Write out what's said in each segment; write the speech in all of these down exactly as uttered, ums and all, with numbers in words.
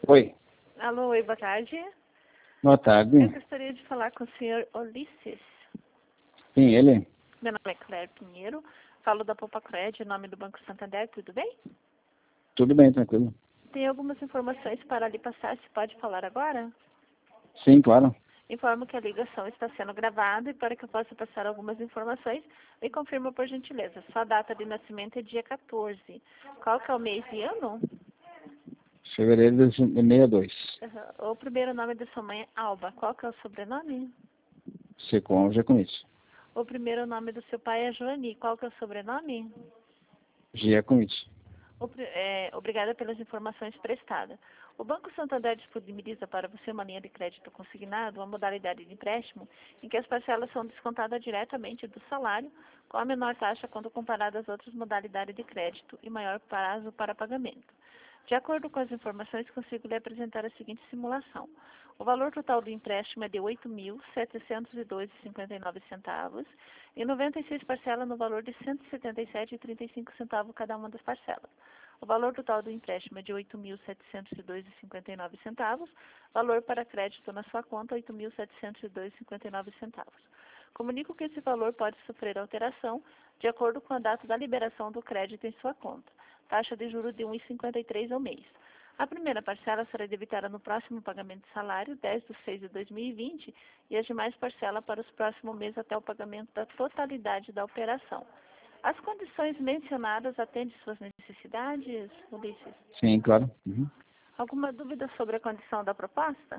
Oi, Alô, oi, boa tarde. boa tarde. Eu gostaria de falar com o senhor Ulisses. Sim, ele? Meu nome é Claire Pinheiro, falo da Poupa Cred, em nome do Banco Santander, tudo bem? Tudo bem, tranquilo. Tem algumas informações para lhe passar, se pode falar agora? Sim, claro. Informo que a ligação está sendo gravada e para que eu possa passar algumas informações, me confirma por gentileza. Sua data de nascimento é dia quatorze. Qual que é o mês e ano? Fevereiro de sessenta e dois. Uhum. O primeiro nome da sua mãe é Alba. Qual que é o sobrenome? Secom, já conheço. O primeiro nome do seu pai é Joani. Qual que é o sobrenome? Já conheço. Obri- é, obrigada pelas informações prestadas. O Banco Santander disponibiliza para você uma linha de crédito consignado, uma modalidade de empréstimo, em que as parcelas são descontadas diretamente do salário, com a menor taxa quando comparada às outras modalidades de crédito e maior prazo para pagamento. De acordo com as informações, consigo lhe apresentar a seguinte simulação. O valor total do empréstimo é de oito mil setecentos e dois reais e cinquenta e nove centavos e noventa e seis parcelas no valor de cento e setenta e sete reais e trinta e cinco centavos cada uma das parcelas. O valor total do empréstimo é de oito mil setecentos e dois reais e cinquenta e nove centavos, valor para crédito na sua conta oito mil setecentos e dois reais e cinquenta e nove centavos. Comunico que esse valor pode sofrer alteração de acordo com a data da liberação do crédito em sua conta. Taxa de juros de um vírgula cinquenta e três ao mês. A primeira parcela será debitada no próximo pagamento de salário, dez de seis de dois mil e vinte, e as demais parcelas para os próximos meses até o pagamento da totalidade da operação. As condições mencionadas atendem suas necessidades, Ulisses? Sim, claro. Uhum. Alguma dúvida sobre a condição da proposta?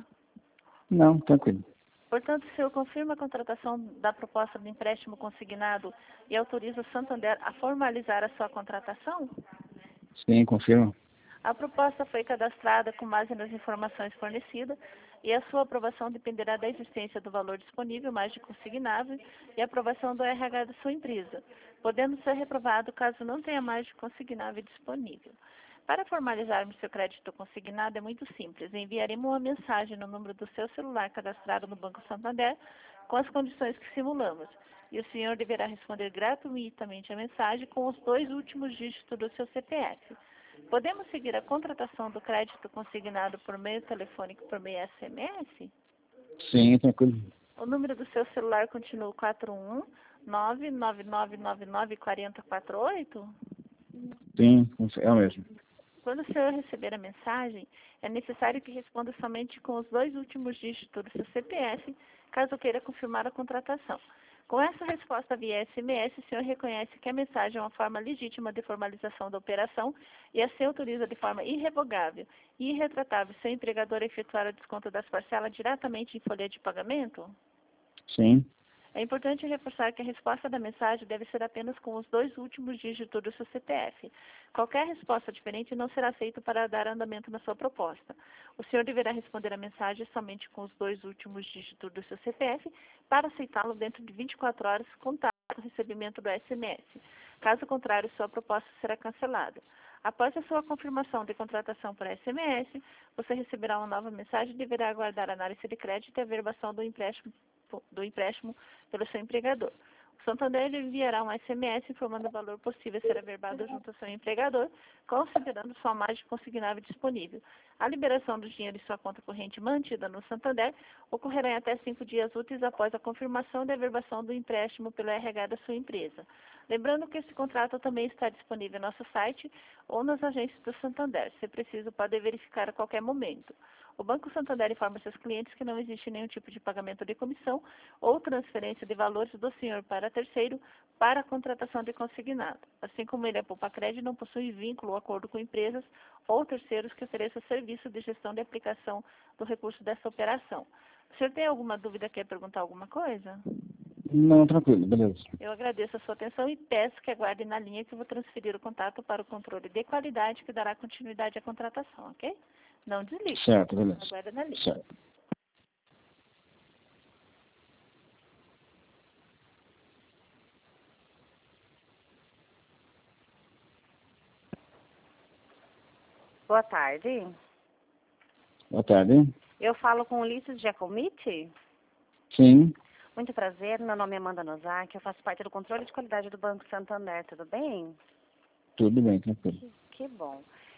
Não, tranquilo. Portanto, o senhor confirma a contratação da proposta de empréstimo consignado e autoriza o Santander a formalizar a sua contratação? Sim, confirmo. A proposta foi cadastrada com base nas informações fornecidas e a sua aprovação dependerá da existência do valor disponível mais de consignável e a aprovação do R H da sua empresa, podendo ser reprovado caso não tenha mais de consignável disponível. Para formalizarmos seu crédito consignado é muito simples. Enviaremos uma mensagem no número do seu celular cadastrado no Banco Santander com as condições que simulamos. E o senhor deverá responder gratuitamente a mensagem com os dois últimos dígitos do seu C P F. Podemos seguir a contratação do crédito consignado por meio telefônico por meio S M S? Sim, tranquilo. O número do seu celular continua quatro um nove nove nove nove nove quatro zero quatro oito? Sim, é o mesmo. Quando o senhor receber a mensagem, é necessário que responda somente com os dois últimos dígitos do seu C P F, caso queira confirmar a contratação. Com essa resposta via S M S, o senhor reconhece que a mensagem é uma forma legítima de formalização da operação e assim autoriza de forma irrevogável e irretratável seu empregador a efetuar o desconto das parcelas diretamente em folha de pagamento? Sim, É importante reforçar que a resposta da mensagem deve ser apenas com os dois últimos dígitos do seu C P F. Qualquer resposta diferente não será aceita para dar andamento na sua proposta. O senhor deverá responder a mensagem somente com os dois últimos dígitos do seu C P F para aceitá-lo dentro de vinte e quatro horas, contado o recebimento do S M S. Caso contrário, sua proposta será cancelada. Após a sua confirmação de contratação por S M S, você receberá uma nova mensagem e deverá aguardar a análise de crédito e a averbação do empréstimo do empréstimo pelo seu empregador. O Santander enviará um S M S informando o valor possível a ser averbado junto ao seu empregador, considerando sua margem consignável disponível. A liberação do dinheiro em sua conta corrente mantida no Santander ocorrerá em até cinco dias úteis após a confirmação da averbação do empréstimo pelo R H da sua empresa. Lembrando que esse contrato também está disponível no nosso site ou nas agências do Santander. Se preciso, pode verificar a qualquer momento. O Banco Santander informa seus clientes que não existe nenhum tipo de pagamento de comissão ou transferência de valores do senhor para terceiro para a contratação de consignado. Assim como ele é Poupa Cred, não possui vínculo ou acordo com empresas ou terceiros que ofereçam serviço de gestão de aplicação do recurso dessa operação. O senhor tem alguma dúvida, quer perguntar alguma coisa? não, tranquilo, beleza. Eu agradeço a sua atenção e peço que aguarde na linha que eu vou transferir o contato para o controle de qualidade que dará continuidade à contratação, ok? Não desligue. Certo, beleza. Aguarda na linha. Certo. Boa tarde. Boa tarde. Eu falo com o Ulisses Giacomiti. Sim, Muito prazer, meu nome é Amanda Nozaki, eu faço parte do controle de qualidade do Banco Santander, tudo bem? tudo bem, tranquilo. Que bom.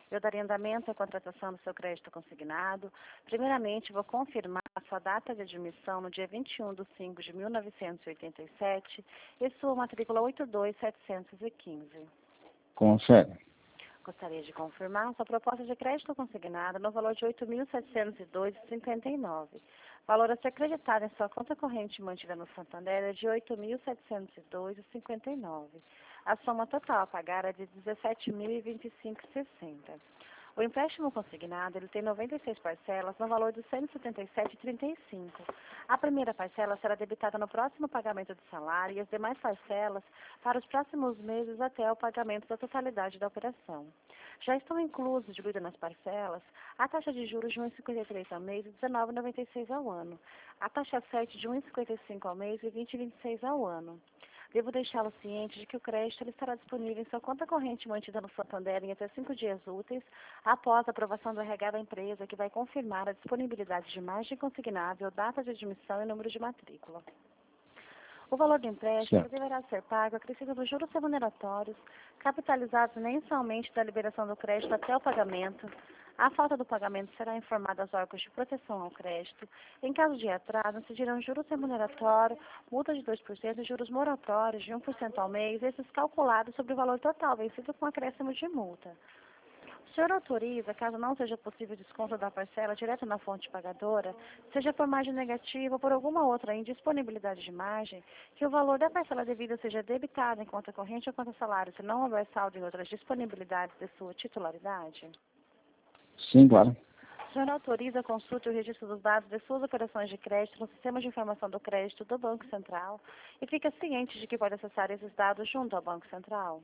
Eu darei andamento à contratação do seu crédito consignado. Primeiramente, vou confirmar a sua data de admissão no dia vinte e um de cinco de mil novecentos e oitenta e sete e sua matrícula oito dois setecentos e quinze. Confere. Gostaria de confirmar sua proposta de crédito consignado no valor de oito mil setecentos e dois reais e cinquenta e nove centavos. Valor a ser creditado em sua conta corrente mantida no Santander é de oito mil setecentos e dois reais e cinquenta e nove centavos. A soma total a pagar é de dezessete mil e vinte e cinco reais e sessenta centavos. O empréstimo consignado ele tem noventa e seis parcelas no valor de cento e setenta e sete reais e trinta e cinco centavos. A primeira parcela será debitada no próximo pagamento do salário e as demais parcelas para os próximos meses até o pagamento da totalidade da operação. Já estão inclusos, diluídos nas parcelas, a taxa de juros de um vírgula cinquenta e três ao mês e dezenove vírgula noventa e seis ao ano, a taxa sete de um vírgula cinquenta e cinco ao mês e vinte vírgula vinte e seis ao ano. Devo deixá-lo ciente de que o crédito ele estará disponível em sua conta corrente mantida no Santander em até cinco dias úteis após a aprovação do R H da empresa, que vai confirmar a disponibilidade de margem consignável, data de admissão e número de matrícula. O valor do empréstimo Certo. deverá ser pago acrescido dos juros remuneratórios, capitalizados mensalmente da liberação do crédito até o pagamento. A falta do pagamento será informada aos órgãos de proteção ao crédito. Em caso de atraso, incidirão juros remuneratórios, multa de dois por cento e juros moratórios de um por cento ao mês, esses calculados sobre o valor total vencido com acréscimo de multa. O senhor autoriza, caso não seja possível desconto da parcela direto na fonte pagadora, seja por margem negativa ou por alguma outra indisponibilidade de margem, que o valor da parcela devida seja debitado em conta corrente ou conta salário, se não houver saldo em outras disponibilidades de sua titularidade? Sim, claro. O senhor autoriza a consulta e o registro dos dados de suas operações de crédito no sistema de informação do crédito do Banco Central e fica ciente de que pode acessar esses dados junto ao Banco Central?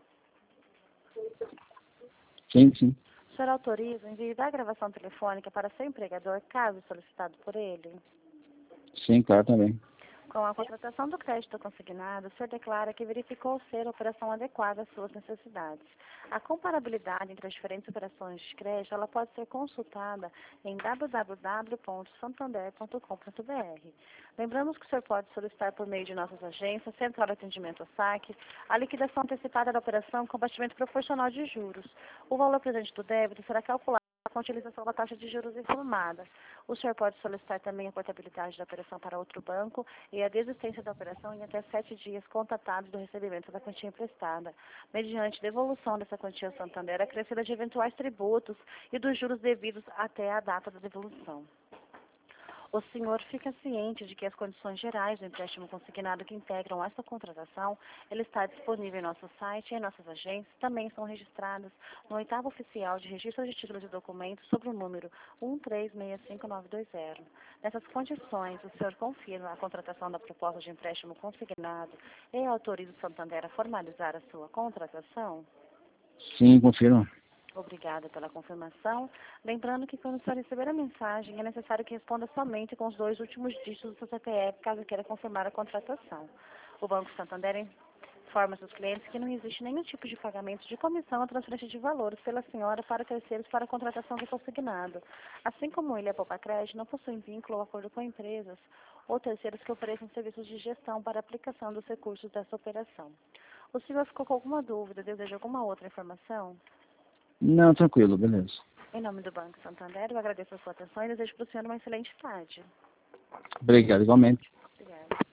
Sim, sim. O senhor autoriza o envio da gravação telefônica para seu empregador, caso solicitado por ele? Sim, claro também. Com a contratação do crédito consignado, o senhor declara que verificou ser a operação adequada às suas necessidades. A comparabilidade entre as diferentes operações de crédito ela pode ser consultada em w w w ponto santander ponto com ponto b r. Lembramos que o senhor pode solicitar por meio de nossas agências, Central de Atendimento ao Saque, a liquidação antecipada da operação com batimento proporcional de juros. O valor presente do débito será calculado com a utilização da taxa de juros informada. O senhor pode solicitar também a portabilidade da operação para outro banco e a desistência da operação em até sete dias contatados do recebimento da quantia emprestada, mediante devolução dessa quantia ao Santander acrescida de eventuais tributos e dos juros devidos até a data da devolução. O senhor fica ciente de que as condições gerais do empréstimo consignado que integram essa contratação, ele está disponível em nosso site e em nossas agências, também são registradas no oitavo oficial de registro de títulos e documentos sobre o número um três seis cinco nove dois zero. Nessas condições, o senhor confirma a contratação da proposta de empréstimo consignado e autoriza o Santander a formalizar a sua contratação? Sim, confirmo. Obrigada pela confirmação. Lembrando que quando o senhor receber a mensagem, é necessário que responda somente com os dois últimos dígitos do seu C P F, caso queira confirmar a contratação. O Banco Santander informa seus clientes que não existe nenhum tipo de pagamento de comissão ou transferência de valores pela senhora para terceiros para a contratação do consignado. Assim como ele é poupa crédito, não possui vínculo ou acordo com empresas ou terceiros que ofereçam serviços de gestão para a aplicação dos recursos dessa operação. O senhor ficou com alguma dúvida? Deseja alguma outra informação? Não, tranquilo, beleza. Em nome do Banco Santander, eu agradeço a sua atenção e desejo para o senhor uma excelente tarde. Obrigado, igualmente. Obrigada.